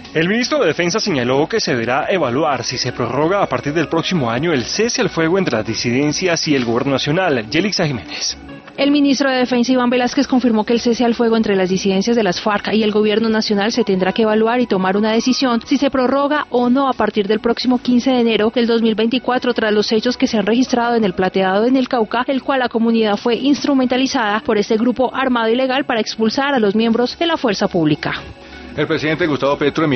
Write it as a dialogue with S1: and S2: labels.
S1: El ministro de Defensa señaló que se deberá evaluar si se prorroga a partir del próximo año el cese al fuego entre las disidencias y el gobierno nacional. Yelixa Jiménez.
S2: El ministro de Defensa, Iván Velázquez, confirmó que el cese al fuego entre las disidencias de las FARC y el gobierno nacional se tendrá que evaluar y tomar una decisión si se prorroga o no a partir del próximo 15 de enero del 2024 tras los hechos que se han registrado en el Plateado en el Cauca, el cual la comunidad fue instrumentalizada por este grupo armado ilegal para expulsar a los miembros de la fuerza pública.
S3: El presidente Gustavo Petro